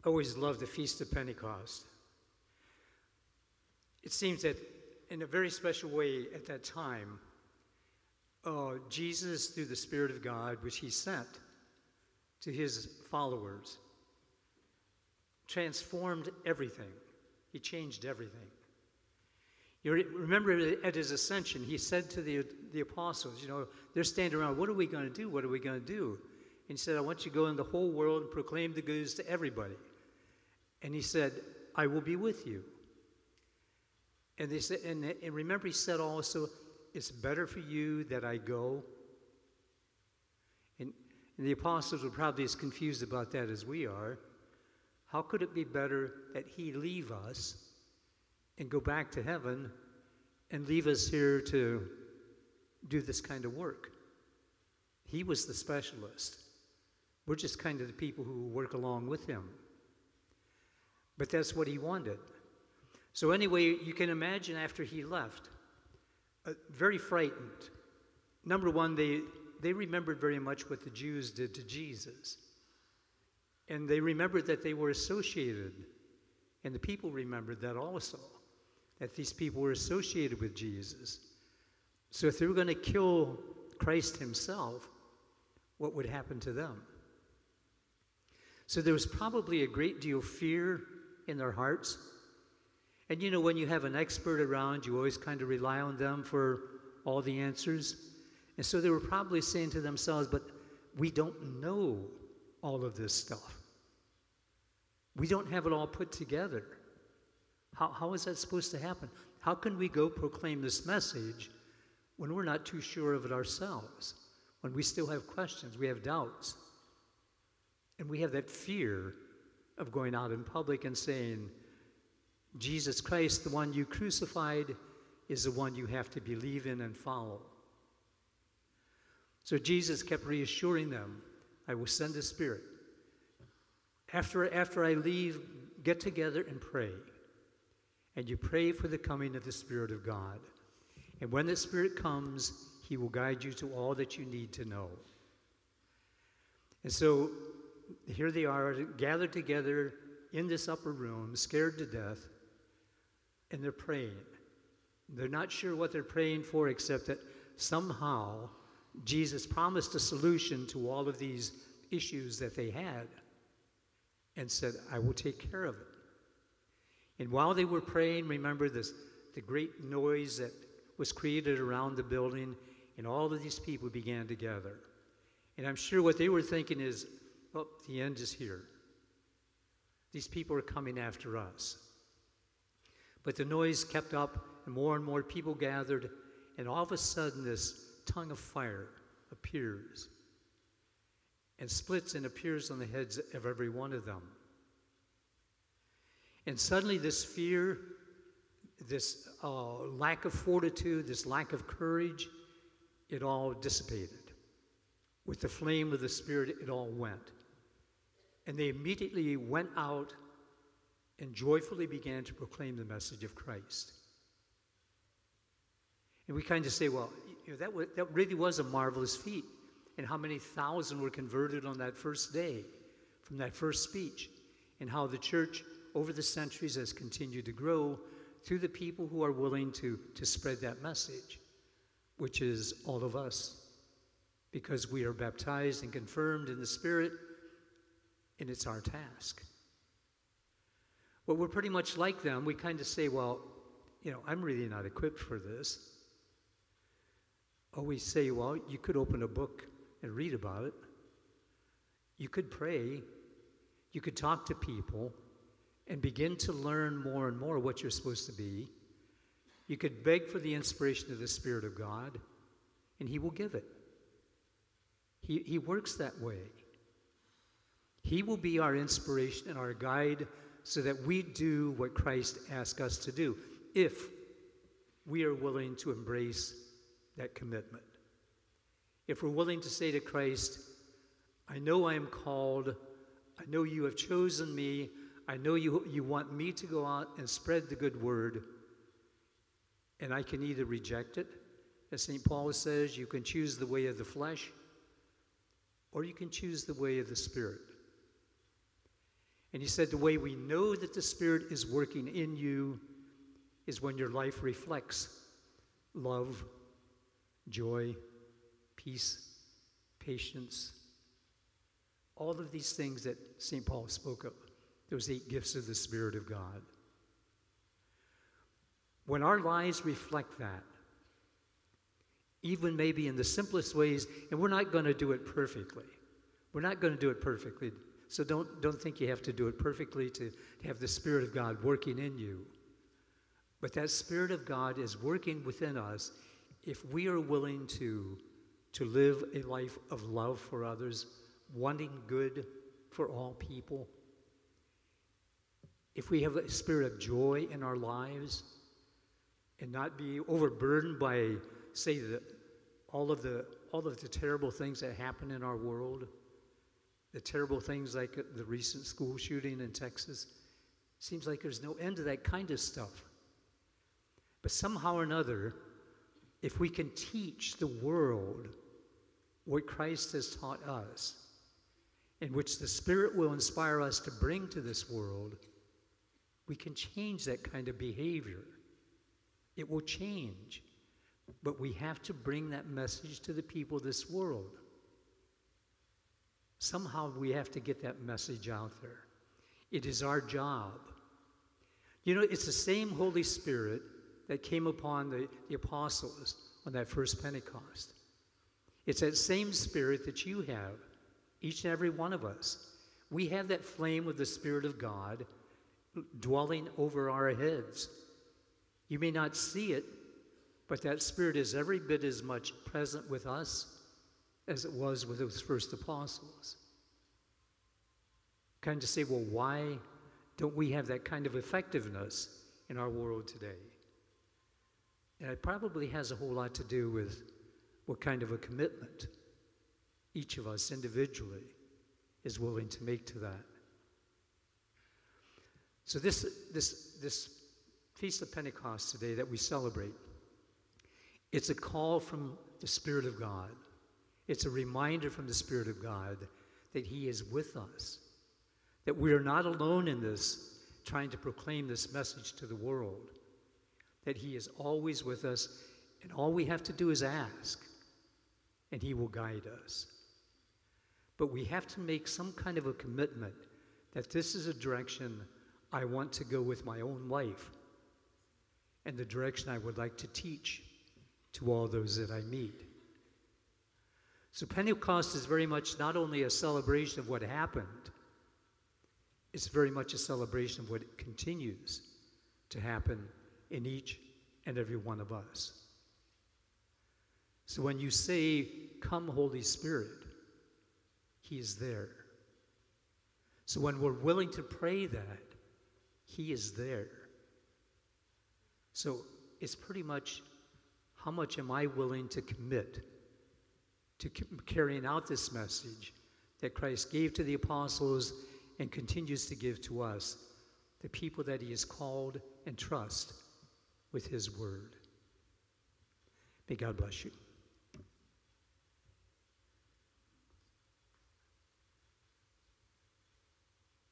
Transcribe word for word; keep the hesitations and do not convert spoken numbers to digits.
I always loved the Feast of Pentecost. It seems that in a very special way at that time, uh, Jesus, through the Spirit of God, which he sent to his followers, transformed everything. He changed everything. You remember at his ascension, he said to the, the apostles, you know, they're standing around, what are we going to do? What are we going to do? And he said, I want you to go in the whole world and proclaim the good news to everybody. And he said, I will be with you. And they said, and, and remember, he said also, it's better for you that I go. And, and the apostles were probably as confused about that as we are. How could it be better that he leave us and go back to heaven and leave us here to do this kind of work? He was the specialist. We're just kind of the people who work along with him. But that's what he wanted. So anyway, you can imagine after he left, uh, very frightened. Number one, they, they remembered very much what the Jews did to Jesus. And they remembered that they were associated, and the people remembered that also, that these people were associated with Jesus. So if they were going to kill Christ himself, what would happen to them? So there was probably a great deal of fear in their hearts. And you know, when you have an expert around, you always kind of rely on them for all the answers. And so they were probably saying to themselves, but we don't know all of this stuff. We don't have it all put together. How, how is that supposed to happen? How can we go proclaim this message when we're not too sure of it ourselves? When we still have questions, we have doubts. And we have that fear of going out in public and saying, Jesus Christ, the one you crucified, is the one you have to believe in and follow. So Jesus kept reassuring them, I will send the Spirit. After, after I leave, get together and pray. And you pray for the coming of the Spirit of God. And when the Spirit comes, he will guide you to all that you need to know. And so here they are, gathered together in this upper room, scared to death, and they're praying. They're not sure what they're praying for, except that somehow Jesus promised a solution to all of these issues that they had and said, I will take care of it. And while they were praying, remember this, the great noise that was created around the building, and all of these people began to gather. And I'm sure what they were thinking is, well, the end is here. These people are coming after us. But the noise kept up, and more and more people gathered, and all of a sudden this tongue of fire appears and splits and appears on the heads of every one of them. And suddenly this fear, this uh, lack of fortitude, this lack of courage, it all dissipated. With the flame of the Spirit, it all went. And they immediately went out and joyfully began to proclaim the message of Christ. And we kind of say, well, you know, that, was, that really was a marvelous feat. And how many thousand were converted on that first day from that first speech. And how the church over the centuries has continued to grow through the people who are willing to, to spread that message, which is all of us. Because we are baptized and confirmed in the Spirit, and it's our task. Well, we're pretty much like them. We kind of say, well, you know, I'm really not equipped for this. Or we say, well, you could open a book and read about it. You could pray. You could talk to people and begin to learn more and more what you're supposed to be. You could beg for the inspiration of the Spirit of God, and he will give it. He, he works that way. He will be our inspiration and our guide so that we do what Christ asked us to do, if we are willing to embrace that commitment. If we're willing to say to Christ, I know I am called, I know you have chosen me, I know you, you want me to go out and spread the good word, and I can either reject it, as Saint Paul says, you can choose the way of the flesh, or you can choose the way of the Spirit. And he said the way we know that the Spirit is working in you is when your life reflects love, joy, peace, patience, all of these things that Saint Paul spoke of, those eight gifts of the Spirit of God. When our lives reflect that, even maybe in the simplest ways, and we're not going to do it perfectly. We're not going to do it perfectly. So don't, don't think you have to do it perfectly to, to have the Spirit of God working in you. But that Spirit of God is working within us if we are willing to, to live a life of love for others, wanting good for all people. If we have a spirit of joy in our lives and not be overburdened by, say, the, all of the all of the terrible things that happen in our world, the terrible things like the recent school shooting in Texas. Seems like there's no end to that kind of stuff. But somehow or another, if we can teach the world what Christ has taught us, in which the Spirit will inspire us to bring to this world, we can change that kind of behavior. It will change. But we have to bring that message to the people of this world. Somehow we have to get that message out there. It is our job. You know, it's the same Holy Spirit that came upon the, the apostles on that first Pentecost. It's that same Spirit that you have, each and every one of us. We have that flame of the Spirit of God dwelling over our heads. You may not see it, but that Spirit is every bit as much present with us as it was with those first apostles. Kind of say, well, why don't we have that kind of effectiveness in our world today? And it probably has a whole lot to do with what kind of a commitment each of us individually is willing to make to that. So this, this, this Feast of Pentecost today that we celebrate, it's a call from the Spirit of God. It's a reminder from the Spirit of God that He is with us, that we are not alone in this, trying to proclaim this message to the world, that He is always with us, and all we have to do is ask, and He will guide us. But we have to make some kind of a commitment that this is a direction I want to go with my own life, and the direction I would like to teach to all those that I meet. So Pentecost is very much not only a celebration of what happened, it's very much a celebration of what continues to happen in each and every one of us. So when you say, "Come, Holy Spirit," He is there. So when we're willing to pray that, He is there. So it's pretty much, how much am I willing to commit to carrying out this message that Christ gave to the apostles and continues to give to us, the people that He has called and trust with His word. May God bless you.